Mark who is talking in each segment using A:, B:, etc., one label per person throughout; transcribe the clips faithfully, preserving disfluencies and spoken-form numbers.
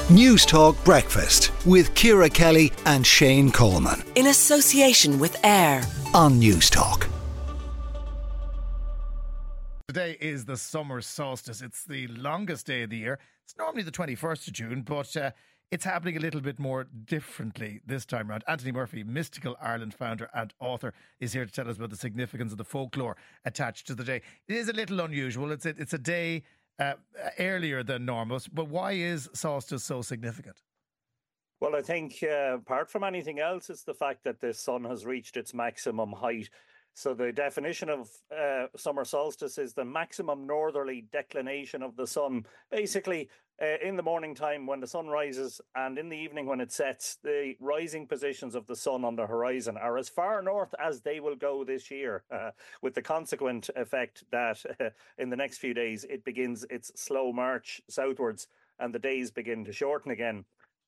A: News Talk Breakfast with Ciara Kelly and Shane Coleman.
B: In association with AIR
A: on News Talk.
C: Today is the summer solstice. It's the longest day of the year. It's normally the twenty-first of June, but uh, it's happening a little bit more differently this time around. Anthony Murphy, Mystical Ireland founder and author, is here to tell us about the significance of the folklore attached to the day. It is a little unusual. It's a, it's a day uh, earlier than normal, but why is solstice so significant?
D: Well, I think uh, apart from anything else, it's the fact that the sun has reached its maximum height. So the definition of uh, summer solstice is the maximum northerly declination of the sun. Basically, uh, in the morning time when the sun rises and in the evening when it sets, the rising positions of the sun on the horizon are as far north as they will go this year, uh, with the consequent effect that uh, in the next few days it begins its slow march southwards and the days begin to shorten again.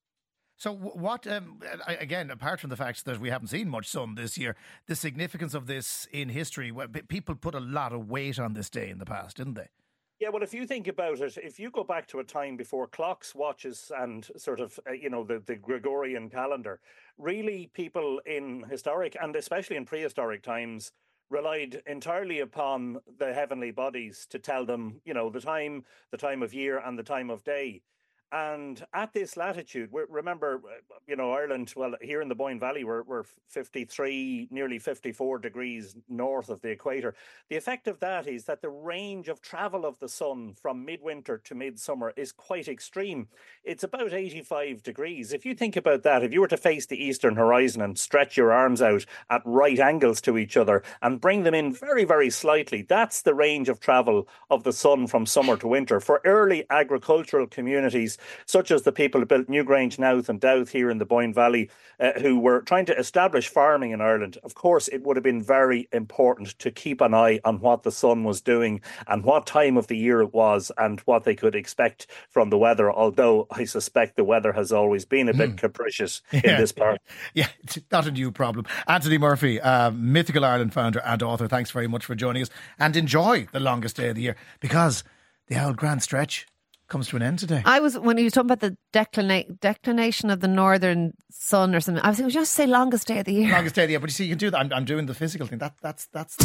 C: So what, um, again, apart from the fact that we haven't seen much sun this year, the significance of this in history, people put a lot of weight on this day in the past, didn't they?
D: Yeah, well, if you think about it, if you go back to a time before clocks, watches and sort of, uh, you know, the, the Gregorian calendar, really people in historic and especially in prehistoric times relied entirely upon the heavenly bodies to tell them, you know, the time, the time of year and the time of day. And at this latitude, remember, you know, Ireland, well, here in the Boyne Valley, we're, we're fifty-three, nearly fifty-four degrees north of the equator. The effect of that is that the range of travel of the sun from midwinter to midsummer is quite extreme. It's about eighty-five degrees. If you think about that, if you were to face the eastern horizon and stretch your arms out at right angles to each other and bring them in very, very slightly, that's the range of travel of the sun from summer to winter. For early agricultural communities, such as the people who built Newgrange, Nouth and Douth here in the Boyne Valley, uh, who were trying to establish farming in Ireland, of course, it would have been very important to keep an eye on what the sun was doing and what time of the year it was and what they could expect from the weather, although I suspect the weather has always been a bit mm. capricious yeah. in this part.
C: Yeah, it's not a new problem. Anthony Murphy, uh, Mythical Ireland founder and author, thanks very much for joining us, and enjoy the longest day of the year, because the old grand stretch comes to an end today.
E: I was, when you were talking about the declina- declination of the northern sun or something, I was going to just say longest day of the year.
C: Longest day of the year, but you see, you can do that. I'm, I'm doing the physical thing. That, that's, that's.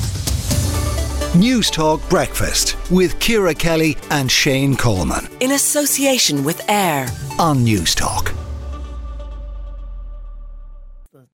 A: News Talk Breakfast with Ciara Kelly and Shane Coleman.
B: In association with AIR
A: on News Talk.